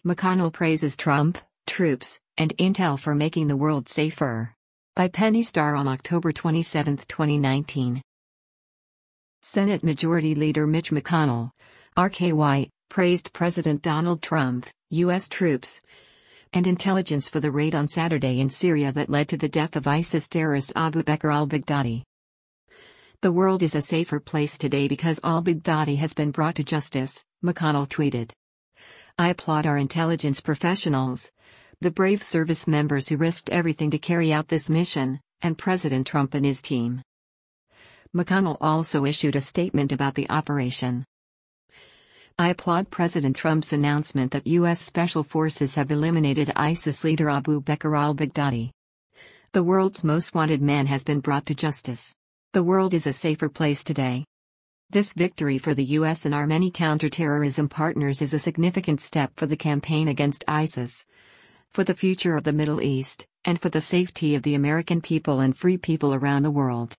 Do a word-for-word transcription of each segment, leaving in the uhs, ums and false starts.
McConnell praises Trump, troops, and intel for making the world safer. By Penny Starr on October twenty-seventh, twenty nineteen. Senate Majority Leader Mitch McConnell, R K Y, praised President Donald Trump, U S troops, and intelligence for the raid on Saturday in Syria that led to the death of ISIS terrorist Abu Bakr al-Baghdadi. "The world is a safer place today because al-Baghdadi has been brought to justice," McConnell tweeted. "I applaud our intelligence professionals, the brave service members who risked everything to carry out this mission, and President Trump and his team." McConnell also issued a statement about the operation. "I applaud President Trump's announcement that U S Special Forces have eliminated ISIS leader Abu Bakr al-Baghdadi. The world's most wanted man has been brought to justice. The world is a safer place today. This victory for the U S and our many counterterrorism partners is a significant step for the campaign against ISIS, for the future of the Middle East, and for the safety of the American people and free people around the world.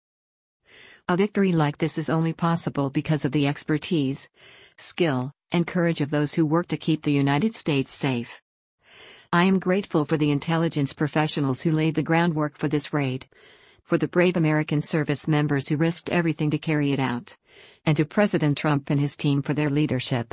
A victory like this is only possible because of the expertise, skill, and courage of those who work to keep the United States safe. I am grateful for the intelligence professionals who laid the groundwork for this raid, for the brave American service members who risked everything to carry it out, and to President Trump and his team for their leadership.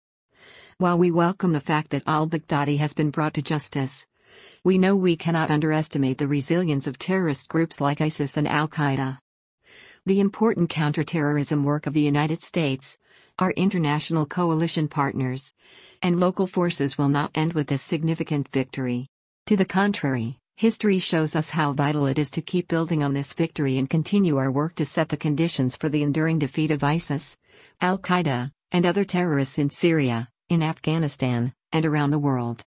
While we welcome the fact that al-Baghdadi has been brought to justice, we know we cannot underestimate the resilience of terrorist groups like ISIS and al-Qaeda. The important counterterrorism work of the United States, our international coalition partners, and local forces will not end with this significant victory. To the contrary, history shows us how vital it is to keep building on this victory and continue our work to set the conditions for the enduring defeat of ISIS, al-Qaeda, and other terrorists in Syria, in Afghanistan, and around the world."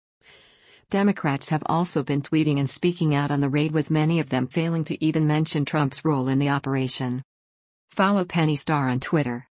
Democrats have also been tweeting and speaking out on the raid, with many of them failing to even mention Trump's role in the operation. Follow Penny Starr on Twitter.